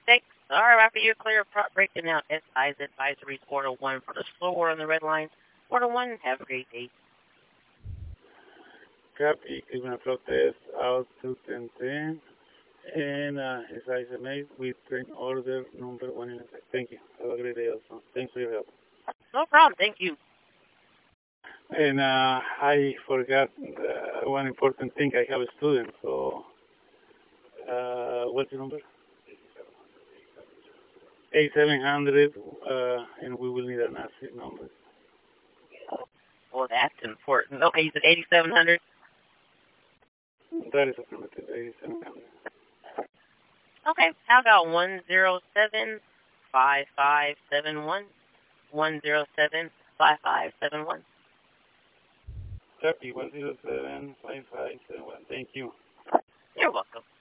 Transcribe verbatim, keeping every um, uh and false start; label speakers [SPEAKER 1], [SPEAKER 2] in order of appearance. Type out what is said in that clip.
[SPEAKER 1] six. All right, after you're clear, prop breaking out S I's advisories, order one for the slow order on the red lines. Order one, have a great day.
[SPEAKER 2] Copy, Cleveland Protest out to ten ten. And uh, S I's made with train order number one. Thank you. Have a great day also. Thanks for your help.
[SPEAKER 1] No problem. Thank you.
[SPEAKER 2] And uh, I forgot uh, one important thing. I have a student, so uh, what's the number? eighty-seven hundred, uh, and we will need an asset number.
[SPEAKER 1] Well, that's important. Okay, you said eighty-seven hundred?
[SPEAKER 2] That is affirmative, eighty-seven hundred.
[SPEAKER 1] Okay, how about one zero seven five five seven one? one zero seven five five seven one.
[SPEAKER 2] Copy, one zero seven five five seven one. Thank you.
[SPEAKER 1] You're welcome.